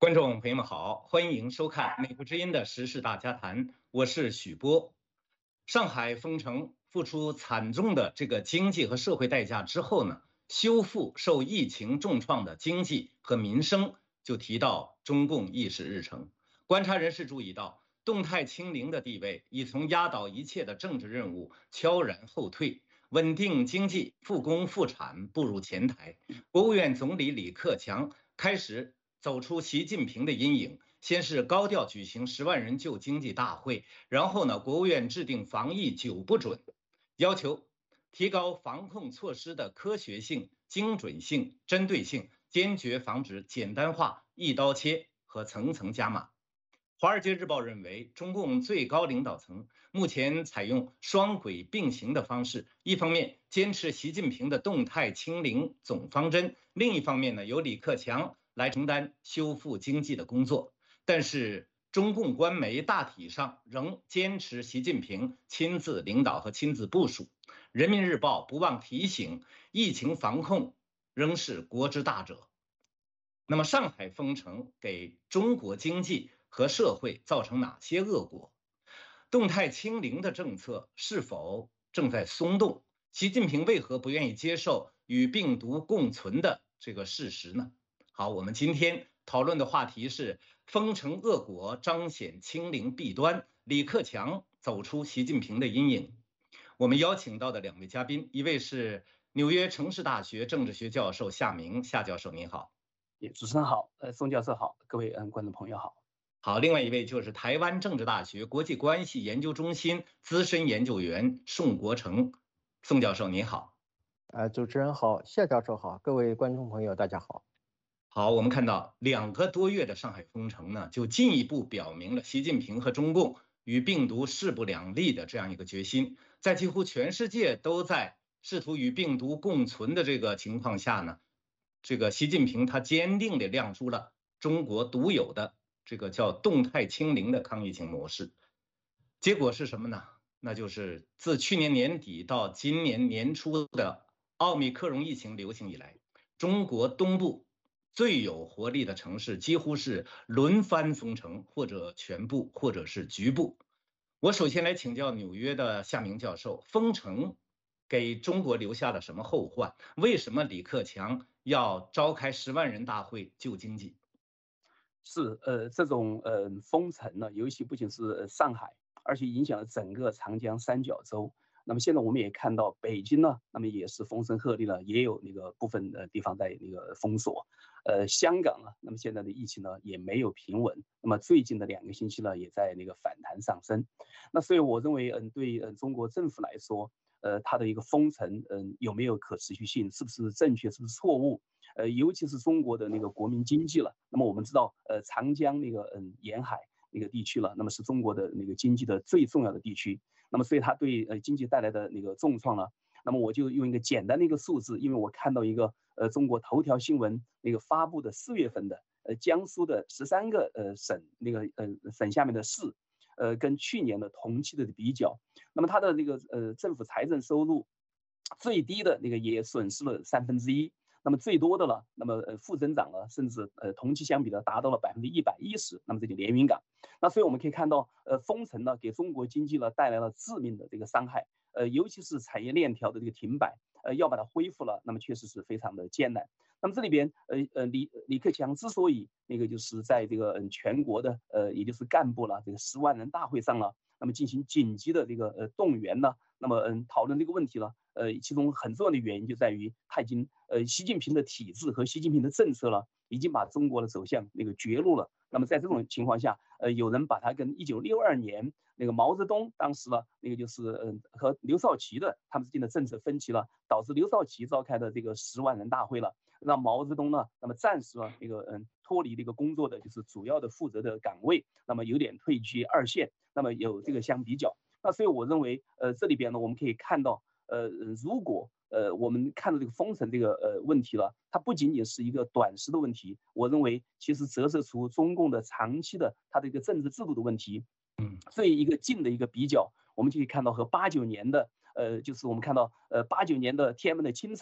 观众朋友们好，欢迎收看美国之音的时事大家谈，我是许波。上海封城付出惨重的这个经济和社会代价之后呢，修复受疫情重创的经济和民生就提到中共议事日程。观察人士注意到，动态清零的地位已从压倒一切的政治任务悄然后退，稳定经济、复工复产步入前台。国务院总理李克强开始走出习近平的阴影，先是高调举行10万人救经济大会，然后呢，国务院制定防疫9不准，要求提高防控措施的科学性、精准性、针对性，坚决防止简单化、一刀切和层层加码。华尔街日报认为，中共最高领导层目前采用双轨并行的方式，一方面坚持习近平的动态清零总方针，另一方面呢，由李克强来承担修复经济的工作。但是，中共官媒大体上仍坚持习近平亲自领导和亲自部署。人民日报不忘提醒，疫情防控仍是国之大者。那么，上海封城给中国经济和社会造成哪些恶果？动态清零的政策是否正在松动？习近平为何不愿意接受与病毒共存的这个事实呢？好，我们今天讨论的话题是封城恶果彰显清零弊端，李克强走出习近平的阴影。我们邀请到的2位嘉宾，一位是纽约城市大学政治学教授夏明，夏教授您好。 主持人好，宋教授好，各位观众朋友好。 好，另外一位就是台湾政治大学国际关系研究中心资深研究员宋国成，宋教授您好。 主持人好，夏教授好，各位观众朋友大家好。 好，我们看到2个多月的上海封城呢，就进一步表明了习近平和中共与病毒势不两立的这样一个决心。在几乎全世界都在试图与病毒共存的这个情况下呢，这个习近平他坚定地亮出了中国独有的这个叫动态清零的抗疫情模式。结果是什么呢？那就是自去年年底到今年年初的奥密克戎疫情流行以来，中国东部最有活力的城市几乎是轮番封城，或者全部，或者是局部。我首先来请教纽约的夏明教授，封城给中国留下了什么后患？为什么李克强要召开10万人大会救经济？ 是这种封城呢，尤其不仅是上海，而且影响了整个长江三角洲。那么现在我们也看到北京呢，那么也是风声鹤唳了，也有那个部分地方在那个封锁。香港呢，那么现在的疫情呢也没有平稳，那么最近的2个星期呢也在那个反弹上升。那所以我认为，对中国政府来说，它的一个封城，有没有可持续性，是不是正确，是不是错误？尤其是中国的那个国民经济了。那么我们知道，长江那个沿海那个地区了，那么是中国的那个经济的最重要的地区。那么所以它对经济带来的那个重创呢，那么我就用一个简单的一个数字，因为我看到一个中国头条新闻那个发布的4月份的江苏的13个省那个省下面的市，跟去年的同期的比较，那么它的那个政府财政收入最低的那个也损失了1/3。那么最多的了，那么负增长了，甚至同期相比呢达到了110%。那么这就连云港。那所以我们可以看到，封城呢给中国经济呢带来了致命的这个伤害，尤其是产业链条的这个停摆，要把它恢复了，那么确实是非常的艰难。那么这里边，李克强之所以那个就是在这个全国的也就是干部了这个10万人大会上了，那么进行紧急的这个动员呢，那么讨论这个问题了。其中很重要的原因就在于他已经习近平的体制和习近平的政策了，已经把中国的走向那个绝路了。那么在这种情况下，有人把它跟1962年那个毛泽东当时了那个就是和刘少奇的他们之间的政策分歧了，导致刘少奇召开的这个10万人大会了，让毛泽东呢那么暂时了那个脱离这个工作的就是主要的负责的岗位，那么有点退居2线，那么有这个相比较。那所以我认为这里边呢我们可以看到。如果我们看到这个封城这个问题了，它不仅仅是一个短时的问题，我认为其实折射出中共的长期的它的一个政治制度的问题。所以一个近的一个比较，我们就可以看到和89年的就是我们看到89年的天安门的清场，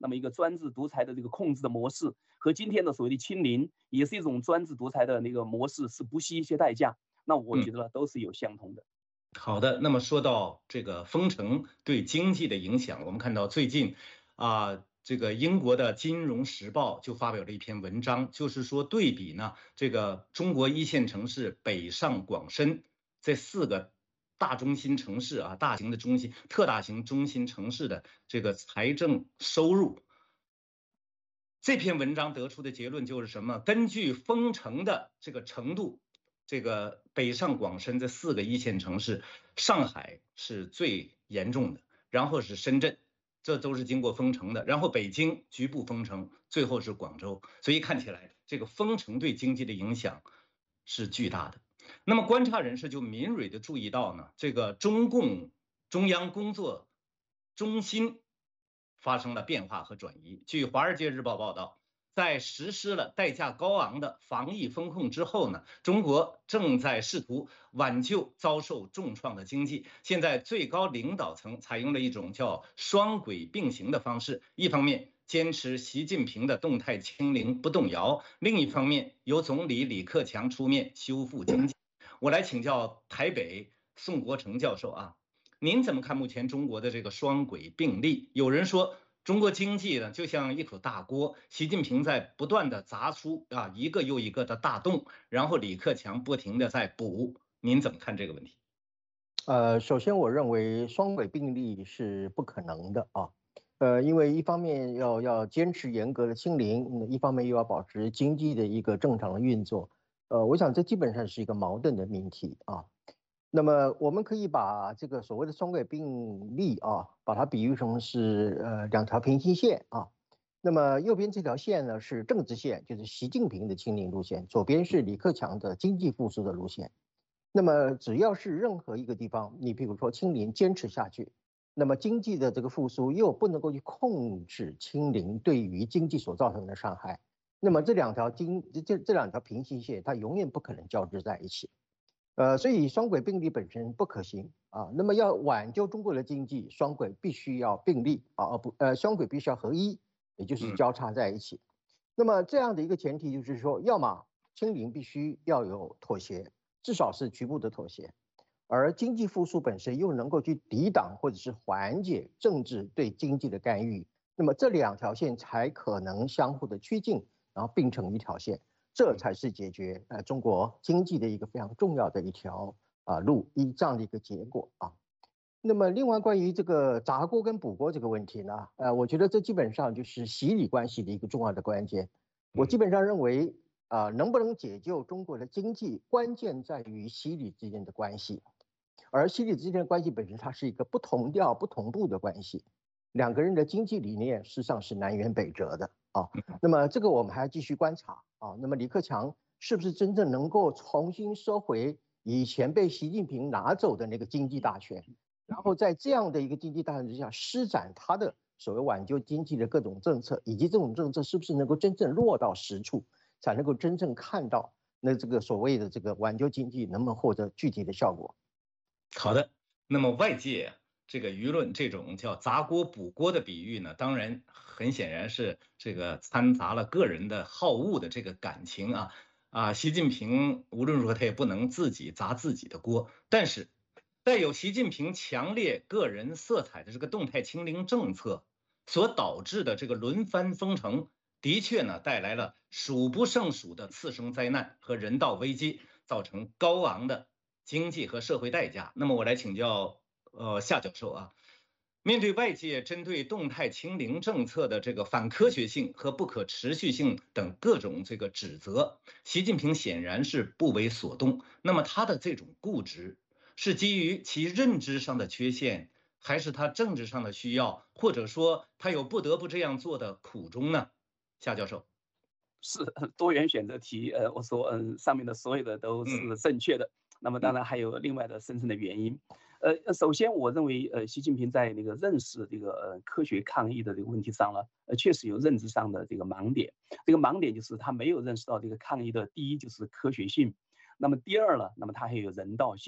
那么一个专制独裁的这个控制的模式，和今天的所谓的清零，也是一种专制独裁的那个模式，是不惜一些代价。那我觉得都是有相同的。 好的，那么说到这个封城对经济的影响，我们看到最近这个英国的《金融时报》就发表了一篇文章，就是说对比呢这个中国一线城市北上广深这4个大中心城市啊，大型的中心、特大型中心城市的这个财政收入。这篇文章得出的结论就是什么？根据封城的这个程度。这个北上广深这4个一线城市，上海是最严重的，然后是深圳，这都是经过封城的，然后北京局部封城，最后是广州。所以看起来这个封城对经济的影响是巨大的。那么观察人士就敏锐地注意到呢，这个中共中央工作中心发生了变化和转移。据《华尔街日报》报道，在实施了代价高昂的防疫风控之后呢，中国正在试图挽救遭受重创的经济。现在最高领导层采用了一种叫双轨并行的方式，一方面坚持习近平的动态清零不动摇，另一方面由总理李克强出面修复经济。我来请教台北宋国成教授啊，您怎么看目前中国的这个双轨并立？有人说，中国经济呢，就像一口大锅，习近平在不断的砸出一个又一个的大洞，然后李克强不停的在补。您怎么看这个问题？ 首先我认为双轨并立是不可能的啊。因为一方面要坚持严格的清零，一方面又要保持经济的一个正常的运作。我想这基本上是一个矛盾的命题啊。那么我们可以把这个所谓的双轨并立啊，把它比喻成是2条平行线啊。那么右边这条线呢是政治线，就是习近平的清零路线；左边是李克强的经济复苏的路线。那么只要是任何一个地方，你比如说清零坚持下去，那么经济的这个复苏又不能够去控制清零对于经济所造成的伤害，那么这2条平行线它永远不可能交织在一起。所以双轨并立本身不可行啊。那么要挽救中国的经济，双轨必须要并立啊，双轨必须要合一，也就是交叉在一起。那么这样的一个前提就是说，要么清零必须要有妥协，至少是局部的妥协，而经济复苏本身又能够去抵挡或者是缓解政治对经济的干预，那么这2条线才可能相互的趋近，然后并成一条线。这才是解决中国经济的一个非常重要的一条路，这样的一个结果啊。那么另外关于这个砸锅跟补锅这个问题呢，我觉得这基本上就是习李关系的一个重要的关键。我基本上认为能不能解救中国的经济，关键在于习李之间的关系，而习李之间的关系本身它是一个不同调不同步的关系，2个人的经济理念事实上是南辕北辙的啊。那么这个我们还要继续观察啊。那么李克强是不是真正能够重新收回以前被习近平拿走的那个经济大权，然后在这样的一个经济大权之下施展他的所谓挽救经济的各种政策，以及这种政策是不是能够真正落到实处，才能够真正看到那这个所谓的这个挽救经济能不能获得具体的效果。 好的，那么外界这个舆论这种叫砸锅补锅的比喻呢，当然很显然是这个掺杂了个人的好恶的这个感情习近平无论如何他也不能自己砸自己的锅，但是带有习近平强烈个人色彩的这个动态清零政策所导致的这个轮番封城，的确呢带来了数不胜数的次生灾难和人道危机，造成高昂的经济和社会代价。那么我来请教夏教授啊，面对外界针对动态清零政策的这个反科学性和不可持续性等各种这个指责，习近平显然是不为所动。那么他的这种固执是基于其认知上的缺陷，还是他政治上的需要，或者说他有不得不这样做的苦衷呢？夏教授。 是多元选择题，我说，上面的所有的都是正确的。那么当然还有另外的深层的原因。首先我认为，习近平在那个认识这个科学抗疫的这个问题上呢，确实有认知上的这个盲点。这个盲点就是他没有认识到这个抗疫的第一就是科学性，那么第二呢，那么它还有人道性。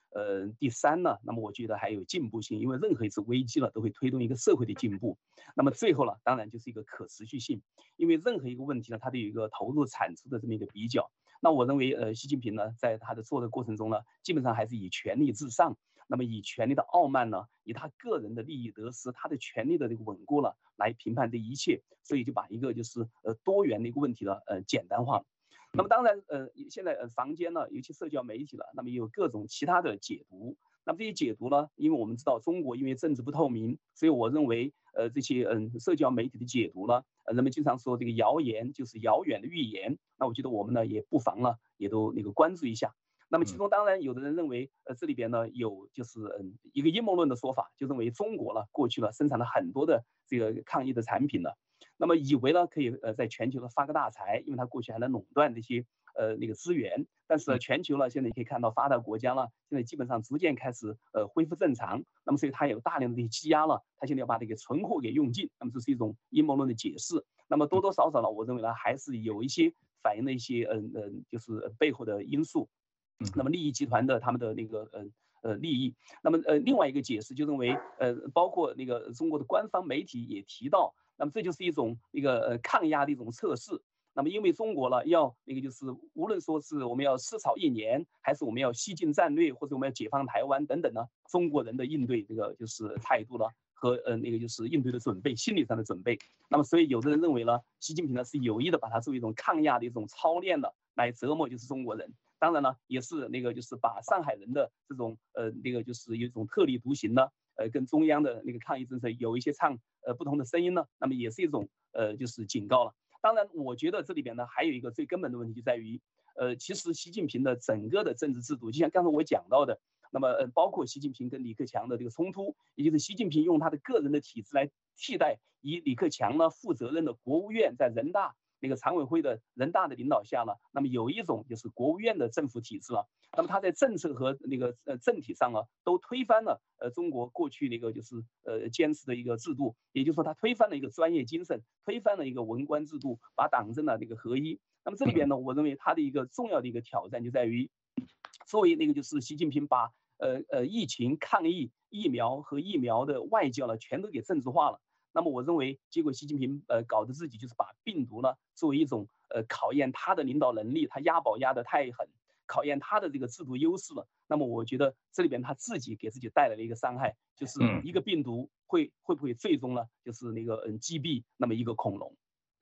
第三呢，那么我觉得还有进步性，因为任何一次危机呢，都会推动一个社会的进步。那么最后呢，当然就是一个可持续性，因为任何一个问题呢，它都有一个投入产出的这么一个比较。那我认为，习近平呢，在他的做的过程中呢，基本上还是以权力至上，那么以权力的傲慢呢，以他个人的利益得失，他的权力的这个稳固了，来评判这一切，所以就把一个就是多元的一个问题呢，简单化。那么当然，现在坊间呢，尤其社交媒体了，那么也有各种其他的解读。那么这些解读呢，因为我们知道中国因为政治不透明，所以我认为，这些社交媒体的解读呢，人们经常说这个谣言就是遥远的预言。那我觉得我们呢也不妨呢也都那个关注一下。那么其中当然有的人认为，这里边呢有就是一个阴谋论的说法，就认为中国呢过去呢生产了很多的这个抗疫的产品呢，那么以为呢可以在全球呢发个大财，因为它过去还能垄断这些那个资源。但是全球呢现在你可以看到发达国家呢现在基本上逐渐开始恢复正常，那么所以它有大量的积压了，它现在要把这个存货给用尽，那么这是一种阴谋论的解释。那么多多少少呢，我认为呢还是有一些反映了一些就是背后的因素。那么利益集团的他们的那个利益。那么另外一个解释就认为包括那个中国的官方媒体也提到，那么这就是一种那个抗压的一种测试。那么因为中国呢要那个就是无论说是我们要思潮1年，还是我们要西进战略，或者我们要解放台湾等等呢，中国人的应对这个就是态度呢和那个就是应对的准备，心理上的准备。那么所以有的人认为呢，习近平呢是有意的把它作为一种抗压的一种操练的来折磨就是中国人。当然呢，也是那个就是把上海人的这种那个就是有一种特立独行呢，跟中央的那个抗疫政策有一些不同的声音呢，那么也是一种就是警告了。当然，我觉得这里边呢还有一个最根本的问题就在于，其实习近平的整个的政治制度，就像刚才我讲到的，那么包括习近平跟李克强的这个冲突，也就是习近平用他的个人的体制来替代以李克强呢负责任的国务院在人大那个常委会的人大的领导下呢，那么有一种就是国务院的政府体制了。那么他在政策和那个政体上啊，都推翻了中国过去那个就是坚持的一个制度，也就是说他推翻了一个专业精神，推翻了一个文官制度，把党政的那个合一。那么这里边呢，我认为他的一个重要的一个挑战就在于，作为那个就是习近平把疫情抗疫疫苗和疫苗的外交呢全都给政治化了。那么我认为，结果习近平搞得自己就是把病毒呢作为一种考验他的领导能力，他押宝押得太狠，考验他的这个制度优势了。那么我觉得这里边他自己给自己带来了一个伤害，就是一个病毒会不会最终呢就是那个击毙那么一个恐龙？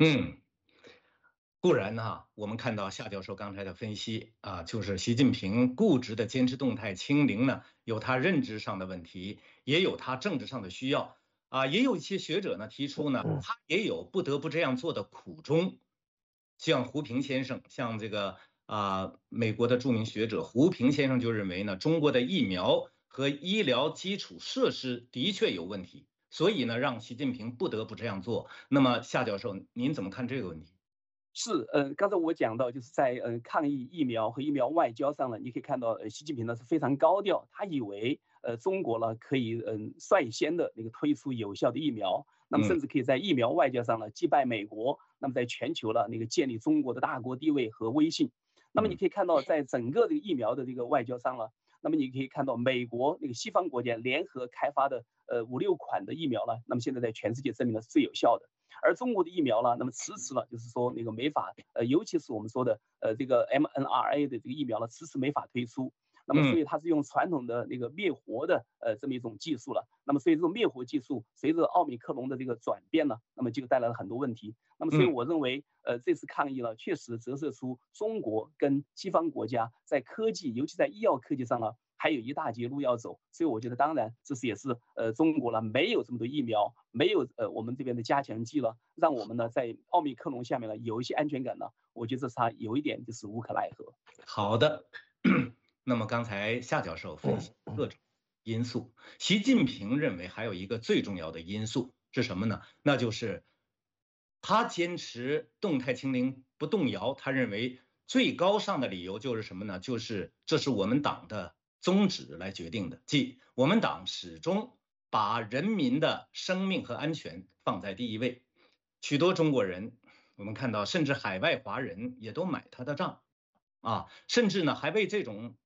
固然呢，我们看到夏教授刚才的分析啊，就是习近平固执的坚持动态清零呢，有他认知上的问题，也有他政治上的需要啊，也有一些学者呢提出呢，他也有不得不这样做的苦衷。像胡平先生，像这个美国的著名学者胡平先生就认为呢，中国的疫苗和医疗基础设施的确有问题，所以呢，让习近平不得不这样做。那么夏教授，您怎么看这个问题？ 是，刚才我讲到，就是在抗疫疫苗和疫苗外交上呢，你可以看到，习近平呢是非常高调，他以为中国呢可以率先的那个推出有效的疫苗，那么甚至可以在疫苗外交上呢击败美国，那么在全球呢那个建立中国的大国地位和威信。那么你可以看到，在整个这个疫苗的这个外交上呢，那么你可以看到美国那个西方国家联合开发的5、6款的疫苗呢，那么现在在全世界证明了是最有效的。而中国的疫苗呢，那么迟迟了，就是说那个没法，尤其是我们说的这个 mRNA 的这个疫苗呢，迟迟没法推出。那么所以它是用传统的那个灭活的这么一种技术了。那么所以这种灭活技术随着奥密克戎的这个转变呢，那么就带来了很多问题。那么所以我认为这次抗疫呢，确实折射出中国跟西方国家在科技，尤其在医药科技上呢，还有一大截路要走。所以我觉得当然这是也是中国呢没有这么多疫苗，没有我们这边的加强剂了，让我们呢在奥密克戎下面呢有一些安全感呢，我觉得这是它有一点就是无可奈何。 好的。那么刚才夏教授分析各种因素，习近平认为还有一个最重要的因素是什么呢？那就是他坚持动态清零不动摇，他认为最高尚的理由就是什么呢？就是这是我们党的宗旨来决定的，即我们党始终把人民的生命和安全放在第一位。许多中国人，我们看到甚至海外华人也都买他的账啊，甚至呢还为这种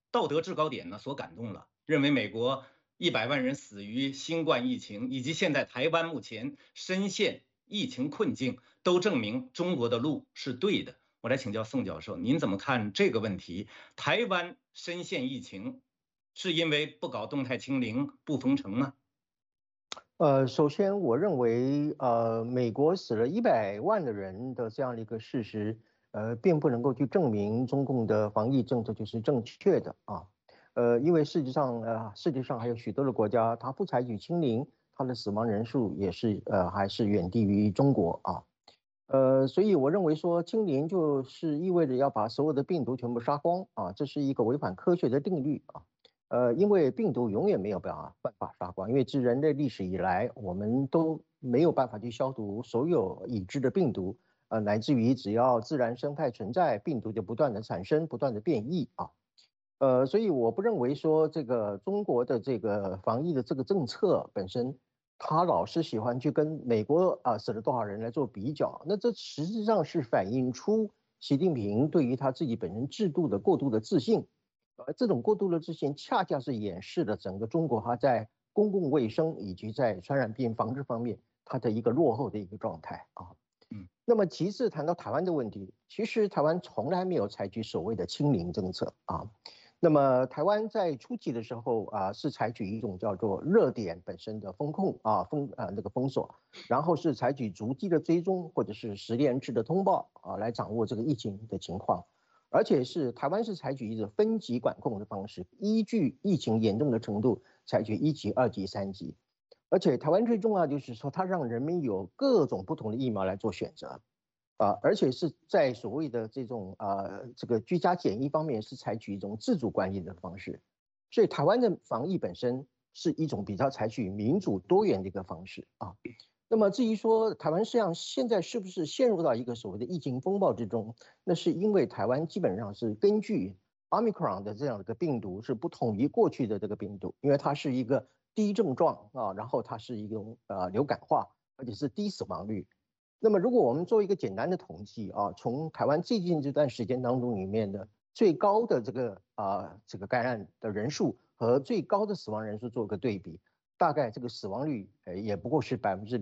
道德制高点呢所感动了，认为美国100万人死于新冠疫情，以及现在台湾目前深陷疫情困境，都证明中国的路是对的。我来请教宋教授，您怎么看这个问题？台湾深陷疫情，是因为不搞动态清零、不封城吗？ 首先我认为，美国死了100万的人的这样的一个事实，并不能够去证明中共的防疫政策就是正确的啊。因为世界上还有许多的国家，它不采取清零，它的死亡人数也是还是远低于中国啊。所以我认为说清零就是意味着要把所有的病毒全部杀光啊，这是一个违反科学的定律啊。因为病毒永远没有办法杀光，因为自人类历史以来，我们都没有办法去消毒所有已知的病毒，乃至于只要自然生态存在，病毒就不断的产生，不断的变异啊。所以我不认为说这个中国的这个防疫的这个政策本身，他老是喜欢去跟美国死了多少人来做比较，那这实际上是反映出习近平对于他自己本身制度的过度的自信。这种过度的自信恰恰是掩饰了整个中国它在公共卫生以及在传染病防治方面它的一个落后的一个状态啊。那么其次谈到台湾的问题，其实台湾从来没有采取所谓的清零政策啊。那么台湾在初期的时候是采取一种叫做热点本身的封控封锁，然后是采取逐级的追踪或者是实验制的通报来掌握这个疫情的情况。而且台湾是采取一种分级管控的方式，依据疫情严重的程度，采取1级、2级、3级。而且台湾最重要就是说，它让人民有各种不同的疫苗来做选择，而且是在所谓的这种这个居家检疫方面是采取一种自主管理的方式。所以台湾的防疫本身是一种比较采取民主多元的一个方式啊。那么至于说台湾实际上现在是不是陷入到一个所谓的疫情风暴之中，那是因为台湾基本上是根据 Omicron 的这样的一个病毒是不同于过去的这个病毒，因为它是一个低症状然后它是一种流感化，而且是低死亡率。那么如果我们做一个简单的统计从台湾最近这段时间当中里面的最高的这个感染的人数和最高的死亡人数做个对比，大概这个死亡率也不过是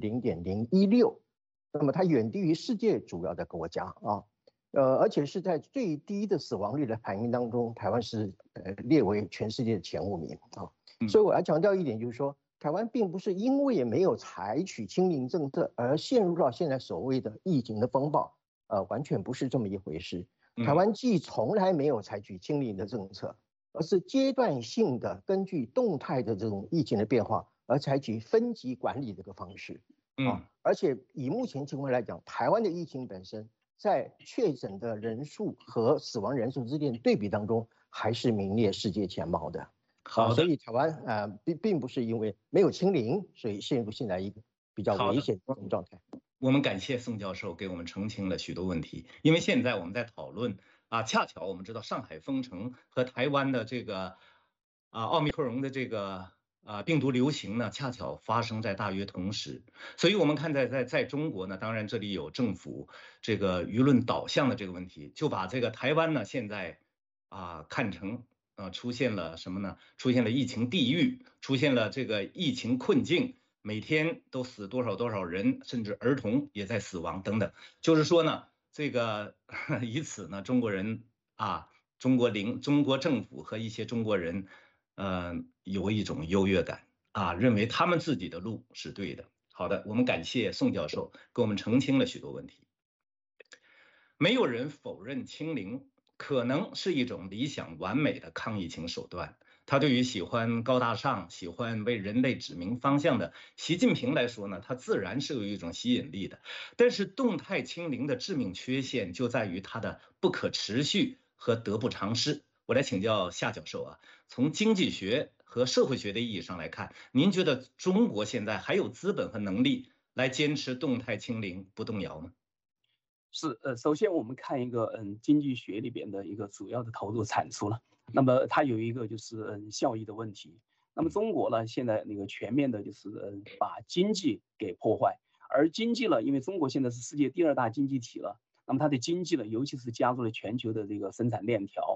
0.016%，那么它远低于世界主要的国家而且是在最低的死亡率的排名当中，台湾是列为全世界的前5名所以我要强调一点，就是说台湾并不是因为没有采取清零政策而陷入到现在所谓的疫情的风暴，完全不是这么一回事。台湾既从来没有采取清零的政策，而是阶段性的根据动态的这种疫情的变化而采取分级管理这个方式而且以目前情况来讲，台湾的疫情本身在确诊的人数和死亡人数之间对比当中还是名列世界前茅的。所以台湾并不是因为没有清零，所以陷入现在一个比较危险的状态。 我们感谢宋教授给我们澄清了许多问题，因为现在我们在讨论恰巧我们知道上海封城和台湾的这个奥密克戎的这个病毒流行呢，恰巧发生在大约同时，所以我们看在中国呢，当然这里有政府这个舆论导向的这个问题，就把这个台湾呢现在看成出现了什么呢？出现了疫情地狱，出现了这个疫情困境，每天都死多少人，甚至儿童也在死亡等等。就是说呢，这个以此呢，中国人中国政府和一些中国人有一种优越感认为他们自己的路是对的。好的，我们感谢宋教授给我们澄清了许多问题。没有人否认清零可能是一种理想完美的抗疫情手段，它对于喜欢高大上、喜欢为人类指明方向的习近平来说呢，它自然是有一种吸引力的。但是动态清零的致命缺陷就在于它的不可持续和得不偿失。我来请教夏教授从经济学和社会学的意义上来看，您觉得中国现在还有资本和能力来坚持动态清零不动摇吗？ 是首先我们看一个经济学里边的一个主要的投入产出了，那么它有一个就是效益的问题。那么中国呢，现在那个全面的就是把经济给破坏，而经济呢，因为中国现在是世界第2大经济体了，那么它的经济呢，尤其是加入了全球的这个生产链条，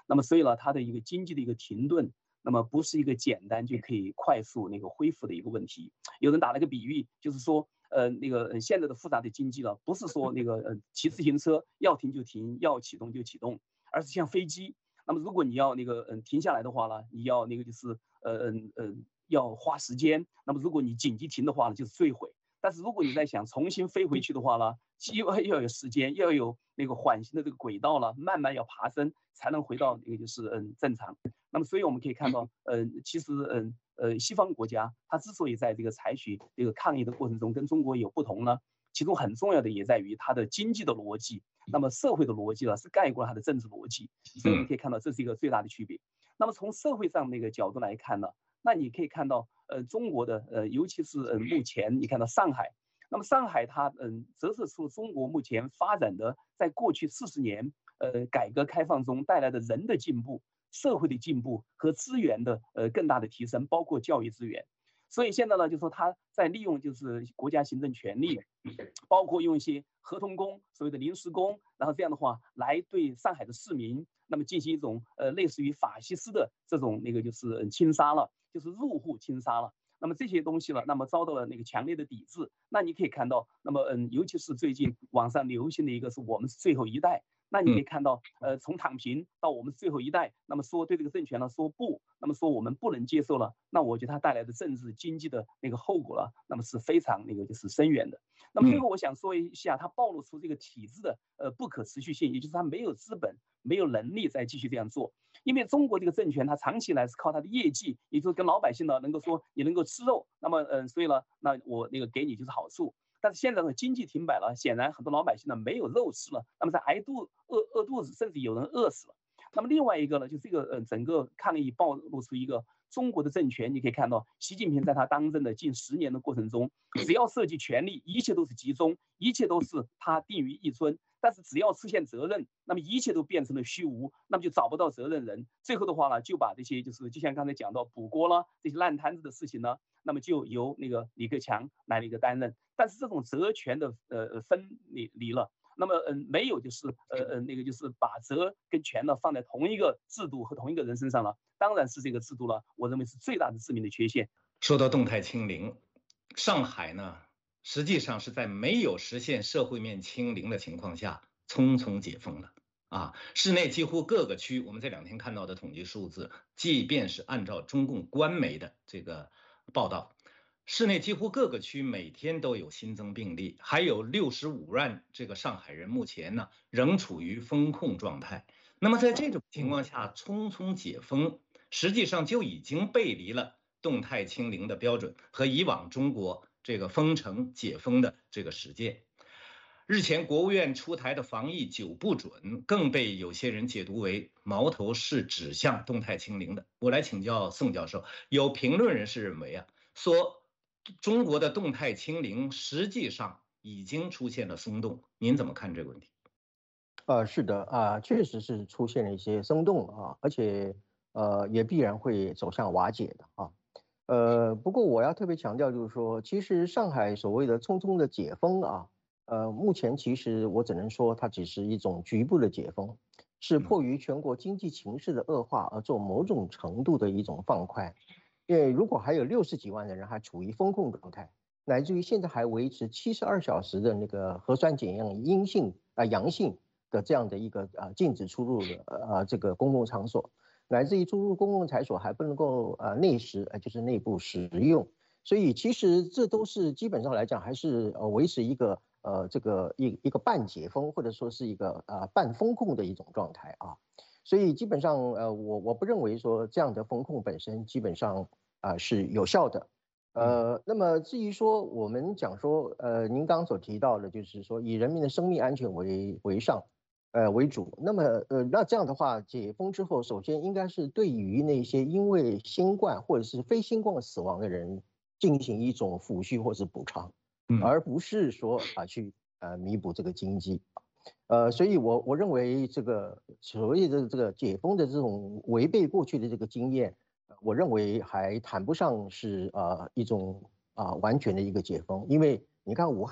那么所以呢，它的一个经济的一个停顿，那么不是一个简单就可以快速那个恢复的一个问题。有人打了个比喻，就是说，现在的复杂的经济了，不是说骑自行车要停就停，要启动就启动，而是像飞机。那么如果你要停下来的话呢，你要就是要花时间。那么如果你紧急停的话呢，就是坠毁。但是如果你在想重新飞回去的话呢，又要有时间，要有缓行的这个轨道了，慢慢要爬升，才能回到就是正常。那么所以我们可以看到，其实西方国家它之所以在这个采取这个抗疫的过程中跟中国有不同呢，其中很重要的也在于它的经济的逻辑，那么社会的逻辑呢是盖过了它的政治逻辑，所以我们可以看到这是一个最大的区别。那么从社会上那个角度来看呢，那你可以看到，中国的尤其是目前你看到上海，那么上海它折射出中国目前发展的在过去40年改革开放中带来的人的进步、社会的进步和资源的更大的提升，包括教育资源。所以现在呢，就说他在利用就是国家行政权力，包括用一些合同工、所谓的临时工，然后这样的话来对上海的市民，那么进行一种类似于法西斯的这种就是清杀了，就是入户清杀了。那么这些东西呢，那么遭到了强烈的抵制。那你可以看到，那么尤其是最近网上流行的一个是我们是最后一代。那你可以看到，从躺平到我们最后一代，那么说对这个政权呢说不，那么说我们不能接受了，那我觉得它带来的政治经济的后果了，那么是非常就是深远的。那么最后我想说一下，它暴露出这个体制的不可持续性，也就是它没有资本、没有能力再继续这样做。因为中国这个政权，它长期以来是靠它的业绩，也就是跟老百姓呢能够说你能够吃肉，那么所以呢，那我给你就是好处。但是现在的经济停摆了，显然很多老百姓呢没有肉吃了，那么在饿肚子，甚至有人饿死了。那么另外一个呢，就这个整个抗疫暴露出一个中国的政权，你可以看到习近平在他当政的近10年的过程中，只要涉及权力，一切都是集中，一切都是他定于一尊。但是只要出现责任，那么一切都变成了虚无，那么就找不到责任人。最后的话呢，就把这些就像刚才讲到补锅了这些烂摊子的事情呢，那么就由李克强来担任。但是这种责权的分离了，那么没有就是就是把责跟权呢放在同一个制度和同一个人身上了，当然是这个制度了，我认为是最大的致命的缺陷。 说到动态清零，上海呢实际上是在没有实现社会面清零的情况下匆匆解封了啊！市内几乎各个区，我们这2天看到的统计数字，即便是按照中共官媒的这个报道，市内几乎各个区每天都有新增病例，还有65万这个上海人目前呢仍处于封控状态。那么在这种情况下匆匆解封，实际上就已经背离了动态清零的标准和以往中国这个封城解封的这个实践。日前国务院出台的防疫9不准，更被有些人解读为矛头是指向动态清零的。我来请教宋教授，有评论人士认为说中国的动态清零实际上已经出现了松动，您怎么看这个问题？ 是的确实是出现了一些松动而且也必然会走向瓦解的不过我要特别强调就是说，其实上海所谓的匆匆的解封目前其实我只能说它只是一种局部的解封，是迫于全国经济形势的恶化而做某种程度的一种放宽。因为如果还有60几万的人还处于封控状态，乃至于现在还维持72小时的核酸检验阳性的这样的一个禁止出入的这个公共场所，乃至于出入公共场所还不能够内食，就是内部食用。所以其实这都是基本上来讲还是维持一个这个一个半解封或者说是一个半封控的一种状态所以基本上我不认为说这样的封控本身基本上是有效的。那么至于说我们讲说您刚刚所提到的就是说以人民的生命安全为主，那么那这样的话解封之后，首先应该是对于那些因为新冠或者是非新冠死亡的人进行一种抚恤或是补偿，而不是说去弥补这个经济。所以我认为这个所谓的这个解封的这种违背过去的这个经验，我认为还谈不上是一种完全的一个解封，因为你看武汉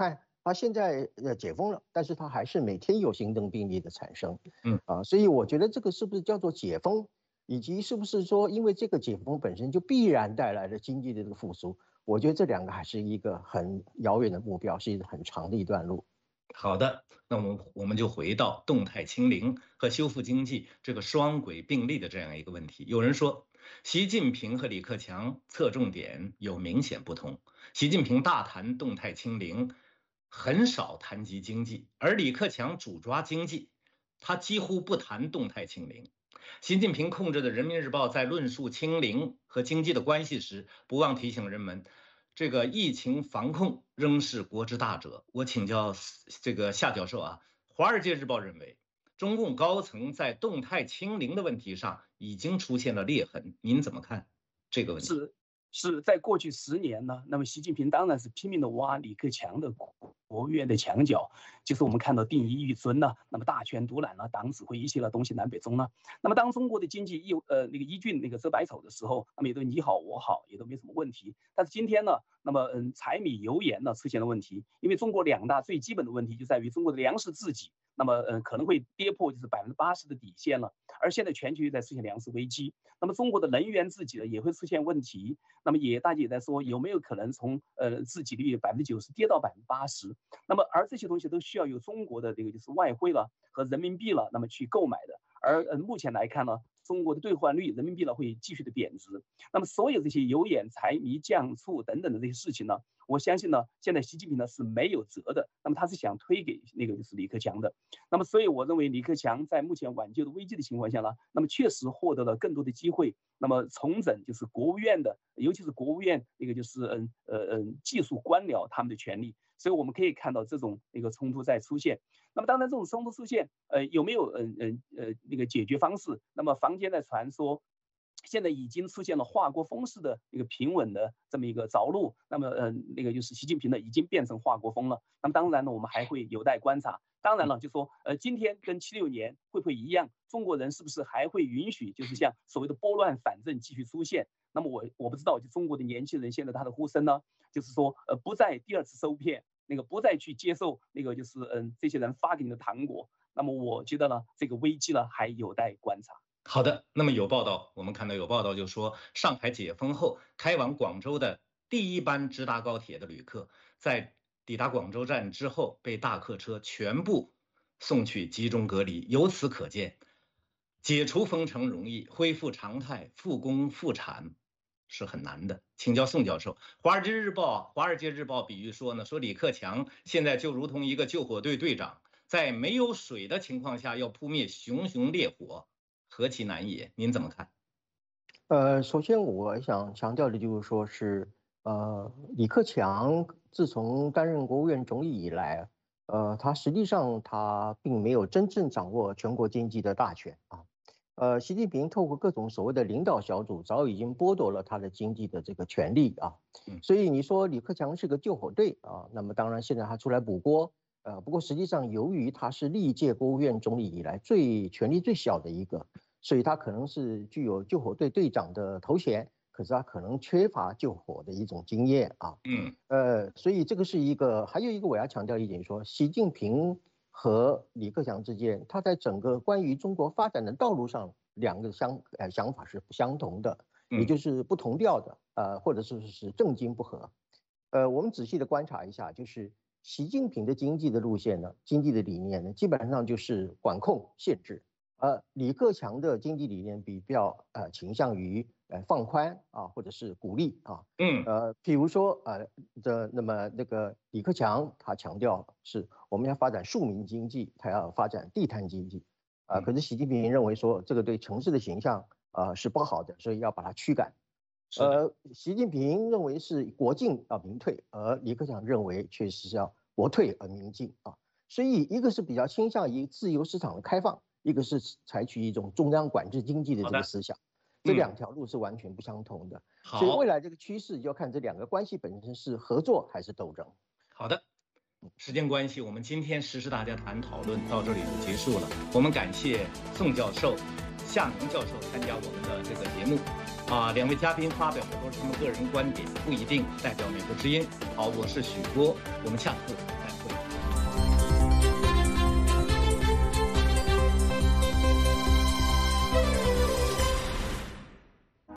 它现在解封了，但是它还是每天有新增病例的产生。所以我觉得这个是不是叫做解封，以及是不是说因为这个解封本身就必然带来了经济的这个复苏，我觉得这两个还是一个很遥远的目标，是一个很长的一段路。 好的，那我们就回到动态清零和修复经济这个双轨并立的这样一个问题。有人说，习近平和李克强侧重点有明显不同。习近平大谈动态清零，很少谈及经济，而李克强主抓经济，他几乎不谈动态清零。习近平控制的人民日报在论述清零和经济的关系时，不忘提醒人们，这个疫情防控仍是国之大者。我请教这个夏教授啊，华尔街日报认为，中共高层在动态清零的问题上已经出现了裂痕，您怎么看这个问题？ 是在过去10年呢，那么习近平当然是拼命的挖李克强的国务院的墙角，就是我们看到定一欲尊呢，那么大权独揽了，党指挥一切了东西南北中呢。那么当中国的经济依据那个遮百丑的时候，那么也都你好我好，也都没什么问题。但是今天呢，那么柴米油盐呢出现了问题，因为中国2大最基本的问题就在于中国的粮食自给，那么可能会跌破就是80%的底线了，而现在全球在出现粮食危机，那么中国的能源自给呢也会出现问题，那么大家也在说有没有可能从自给率90%跌到80%，那么而这些东西都需要有中国的这个就是外汇了和人民币了，那么去购买的，而目前来看呢，中国的兑换率人民币呢会继续的贬值，那么所有这些油盐柴米酱醋等等的这些事情呢，我相信呢，现在习近平呢是没有辙的，那么他是想推给那个就是李克强的，那么所以我认为李克强在目前挽救的危机的情况下呢，那么确实获得了更多的机会，那么重整就是国务院的，尤其是国务院那个就是技术官僚他们的权利，所以我们可以看到这种那个冲突在出现。那么当然这种冲突出现，有没有那个解决方式？那么坊间在传说，现在已经出现了华国锋式的一个平稳的这么一个着陆，那么那个就是习近平呢已经变成华国锋了。那么当然呢，我们还会有待观察。当然了，就说今天跟76年会不会一样？中国人是不是还会允许就是像所谓的拨乱反正继续出现？那么我不知道，就中国的年轻人现在他的呼声呢，就是说不再第2次收骗，那个不再去接受那个就是这些人发给你的糖果。那么我觉得呢，这个危机呢还有待观察。 好的，那么有报道，我们看到有报道就说，上海解封后开往广州的第1班直达高铁的旅客，在抵达广州站之后被大客车全部送去集中隔离。由此可见，解除封城容易，恢复常态、复工复产是很难的。请教宋教授，华尔街日报比喻说呢，说李克强现在就如同一个救火队队长，在没有水的情况下要扑灭熊熊烈火，何其难也！您怎么看？ 首先我想强调的就是说是，李克强自从担任国务院总理以来，他实际上他并没有真正掌握全国经济的大权啊。习近平透过各种所谓的领导小组，早已经剥夺了他的经济的这个权利啊。所以你说李克强是个救火队啊，那么当然现在他出来补锅。不过实际上由于他是历届国务院总理以来权力最小的一个，所以他可能是具有救火队队长的头衔，可是他可能缺乏救火的一种经验啊。所以这个是一个，还有一个我要强调一点说，习近平和李克强之间，他在整个关于中国发展的道路上，两个想法是不相同的，也就是不同调的，或者是政经不合。我们仔细的观察一下，就是习近平的经济的路线呢，经济的理念呢，基本上就是管控限制。李克强的经济理念比较倾向于放宽啊，或者是鼓励啊。比如说那么那个李克强他强调是我们要发展庶民经济，他要发展地摊经济可是习近平认为说这个对城市的形象是不好的，所以要把它驱赶。习近平认为是国进要民退，而李克强认为确实是要国退而民进啊。所以一个是比较倾向于自由市场的开放，一个是采取一种中央管制经济的这个思想，这2条路是完全不相同的。所以未来这个趋势就要看这2个关系本身是合作还是斗争。 好的，时间关系，我们今天时事大家谈讨论到这里就结束了。我们感谢宋教授、夏明教授参加我们的这个节目。2位嘉宾发表的都是他们个人观点，不一定代表美国之音。好，我是许波，我们下次再见。